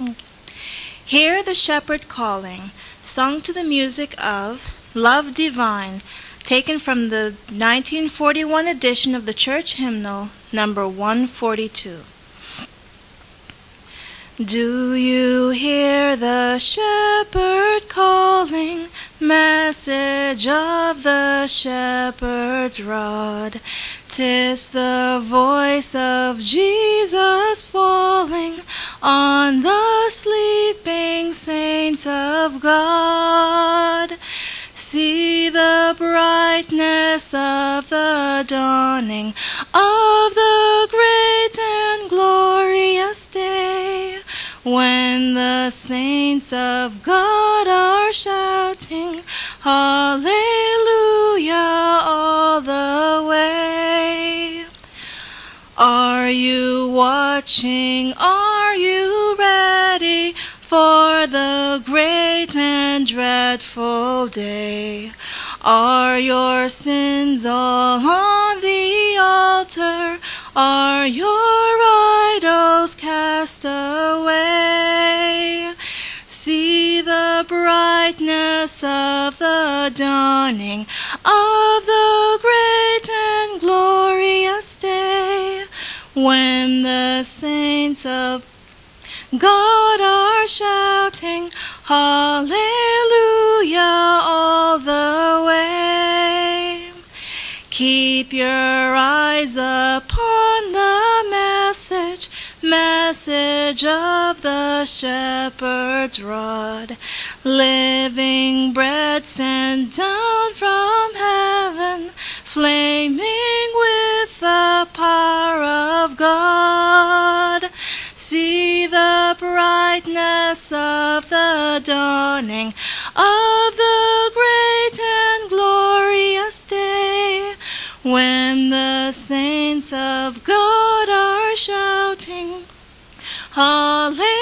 Hear the Shepherd Calling, sung to the music of Love Divine, taken from the 1941 edition of the church hymnal, number 142. Do you hear the shepherd calling, message of the shepherd's rod? 'Tis the voice of Jesus falling on the sleeping saints of God. See the brightness of the dawning of the great and glorious day, when the saints of God are shouting, Hallelujah, all the way. Are you watching? Are you ready for the great and dreadful day? Are your sins all on the altar? Are your idols cast away? See the brightness of the dawning of the great and glorious day, when the saints of God are shouting, Hallelujah, all the way. Keep your eyes upon the message of the shepherd's rod, living bread sent down from heaven, flaming with the power of God. See the brightness of the dawning of the great and glorious day, when the saints of God are shouting, Hallelujah,